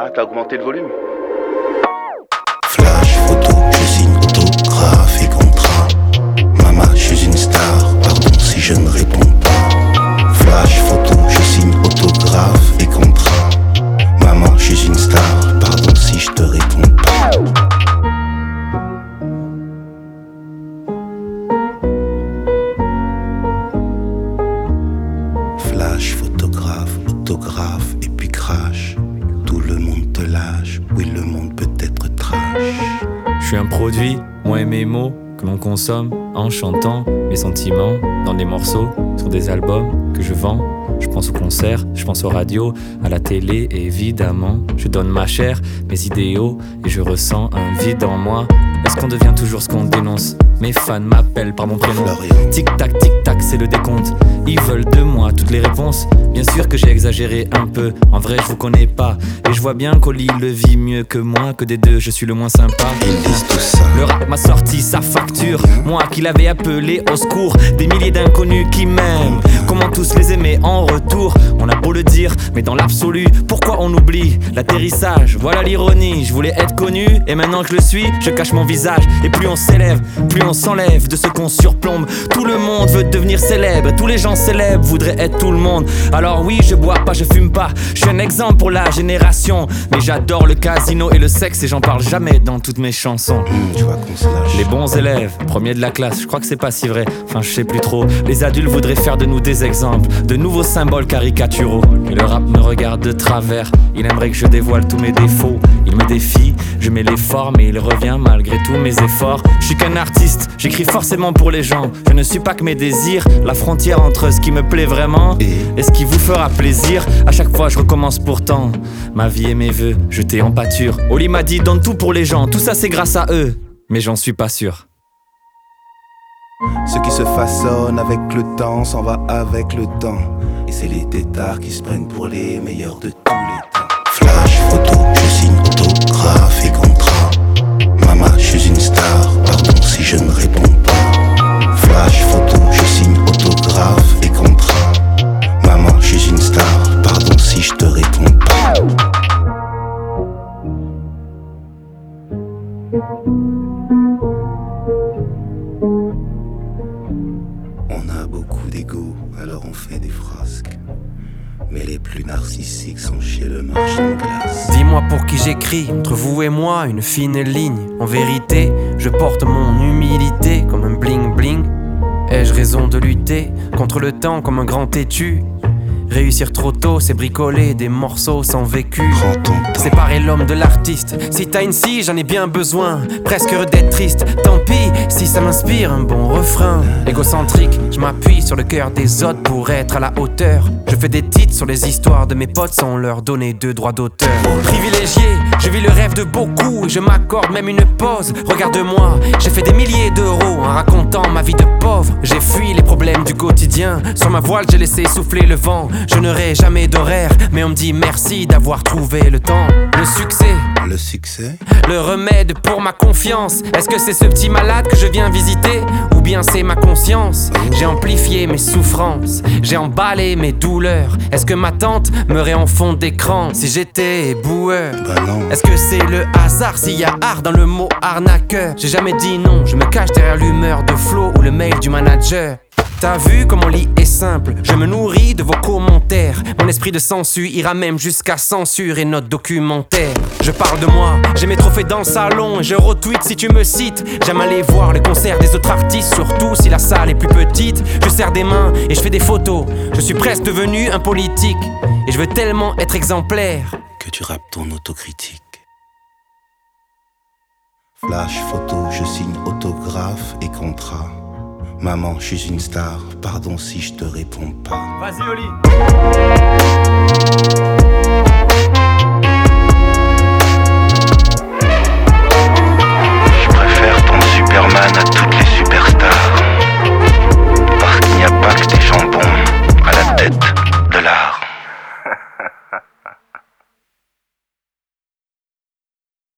t'as augmenté le volume. Flash, photo, je signe autographe et contrat. Maman, je suis une star, pardon si je ne réponds pas. Flash, photo, je signe autographe et contrat. Maman, je suis une star, pardon si je te réponds pas. Flash, photographe, autographe et puis crash. Tout le monde te lâche, oui le monde peut être trash. Je suis un produit, moi et mes mots, que l'on consomme en chantant mes sentiments dans des morceaux, sur des albums que je vends. Je pense aux concerts, je pense aux radios, à la télé et évidemment je donne ma chair, mes idéaux et je ressens un vide en moi. Est-ce qu'on devient toujours ce qu'on dénonce? Mes fans m'appellent par mon prénom. Tic-tac, tic-tac, c'est le décompte. Ils veulent de moi toutes les réponses. Bien sûr que j'ai exagéré un peu. En vrai, je vous connais pas. Et je vois bien qu'Oli le vit mieux que moi. Que des deux, je suis le moins sympa. Ils disent tout ça. Le rap m'a sorti sa facture. Moi qui l'avais appelé au secours. Des milliers d'inconnus qui m'aiment. Comment tous les aimer en retour? On a beau le dire, mais dans l'absolu, pourquoi on oublie l'atterrissage? Voilà l'ironie. Je voulais être connu. Et maintenant que je le suis, je cache mon visage. Et plus on s'élève, plus on s'enlève de ce qu'on surplombe. Tout le monde veut devenir célèbre. Tous les gens célèbres voudraient être tout le monde. Alors oui, je bois pas, je fume pas. Je suis un exemple pour la génération. Mais j'adore le casino et le sexe. Et j'en parle jamais dans toutes mes chansons. Tu vois qu'on se lâche. Les bons élèves, premiers de la classe. Je crois que c'est pas si vrai, enfin je sais plus trop. Les adultes voudraient faire de nous des exemples, de nouveaux symboles caricaturaux. Et le rap me regarde de travers. Il aimerait que je dévoile tous mes défauts. Il me défie, je mets l'effort. Mais il revient malgré tous mes efforts. Je suis qu'un artiste, j'écris forcément pour les gens. Je ne suis pas que mes désirs. La frontière entre ce qui me plaît vraiment et ce qui vous fera plaisir. À chaque fois je recommence pourtant. Ma vie et mes vœux jetés en pâture. Oli m'a dit donne tout pour les gens. Tout ça c'est grâce à eux. Mais j'en suis pas sûr. Ce qui se façonne avec le temps s'en va avec le temps. Et c'est les têtards qui se prennent pour les meilleurs de tous les temps. Flash, photo, je signe autographe et contrat. Maman, je suis une star, pardon si je ne réponds pas. Flash, photo, je signe autographe et contrat. Maman, je suis une star, pardon si je te réponds pas. On a beaucoup d'ego, alors on fait des frasques. Mais les plus narcissiques sont chez le marchand de glace. Dis-moi pour qui j'écris, entre vous et moi, une fine ligne. En vérité, je porte mon humilité comme un bling bling. Ai-je raison de lutter contre le temps comme un grand têtu? Réussir trop tôt, c'est bricoler des morceaux sans vécu. Prends ton temps. Séparer l'homme de l'artiste. Si t'as une scie, j'en ai bien besoin. Presque heureux d'être triste. Tant pis si ça m'inspire un bon refrain. Égocentrique, je m'appuie sur le cœur des autres pour être à la hauteur. Je fais des titres sur les histoires de mes potes sans leur donner de droits d'auteur. Privilégié, je vis le rêve de beaucoup et je m'accorde même une pause. Regarde-moi, j'ai fait des milliers d'euros en racontant ma vie de pauvre. J'ai fui les problèmes du quotidien. Sur ma voile, j'ai laissé souffler le vent. Je n'aurai jamais d'horaire, mais on me dit merci d'avoir trouvé le temps. Le succès, le remède pour ma confiance. Est-ce que c'est ce petit malade que je viens visiter? Ou bien c'est ma conscience? J'ai amplifié mes souffrances, j'ai emballé mes douleurs. Est-ce que ma tante merait en fond d'écran si j'étais boueur? Bah non. Est-ce que c'est le hasard s'il y a art dans le mot arnaqueur? J'ai jamais dit non, je me cache derrière l'humeur de Flo ou le mail du manager. T'as vu comme mon lit est simple, je me nourris de vos commentaires. Mon esprit de sensu ira même jusqu'à censurer notre documentaire. Je parle de moi, j'ai mes trophées dans le salon et je retweet si tu me cites. J'aime aller voir les concerts des autres artistes, surtout si la salle est plus petite. Je serre des mains et je fais des photos, je suis presque devenu un politique. Et je veux tellement être exemplaire que tu rappes ton autocritique. Flash, photo, je signe autographe et contrat. Maman, je suis une star, pardon si je te réponds pas. Vas-y Oli.